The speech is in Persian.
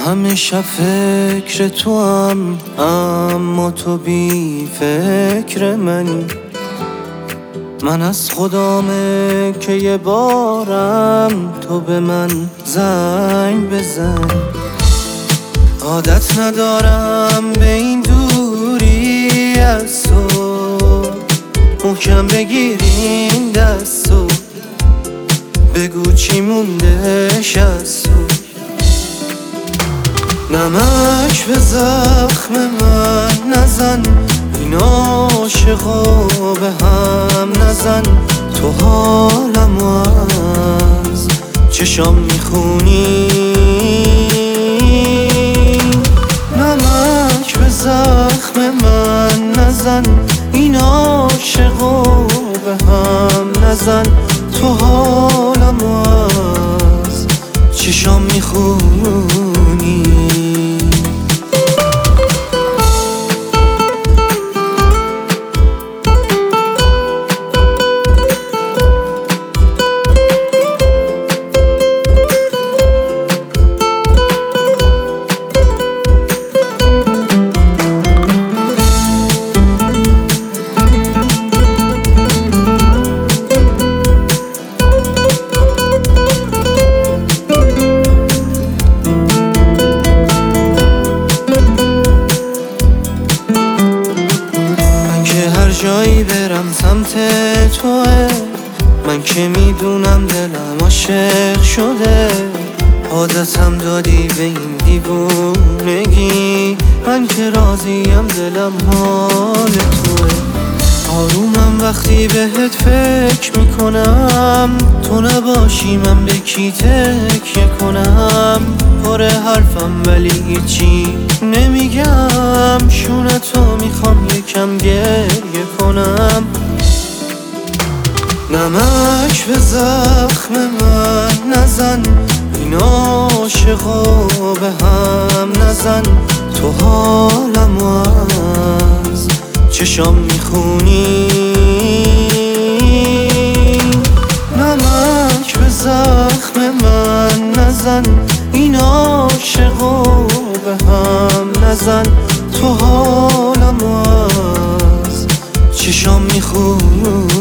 همه شب فکر تو هم، اما تو بی فکر منی. من از خدامه که یه بارم تو به من زنگ بزن. عادت ندارم به این دوری از تو، محکم بگیرین دستو، بگو چی موندش از تو. نمک به زخم من نزن، این عاشقا به هم نزن. تو حالمو از چشام میخونی. نمک به زخم من نزن، این عاشقا به هم نزن. تو حالمو از چشام میخونی. جایی برم سمت توه، من که میدونم دلم عاشق شده. عادتم دادی به این دیوونگی، من که راضیم دلم حال توه. آرومم وقتی بهت فکر میکنم، تو نباشی من به کی تکیه کنم. پر حرفم ولی هیچی نمیگم، شونه تو میخوام یکم گریه کنم. نمک به زخم من نزن، این عاشقا به هم نزن. تو حالمو از چشام میخونی. نمک به زخم من نزن، این عاشقا به هم نزن. تو حالمو از چشام میخونی.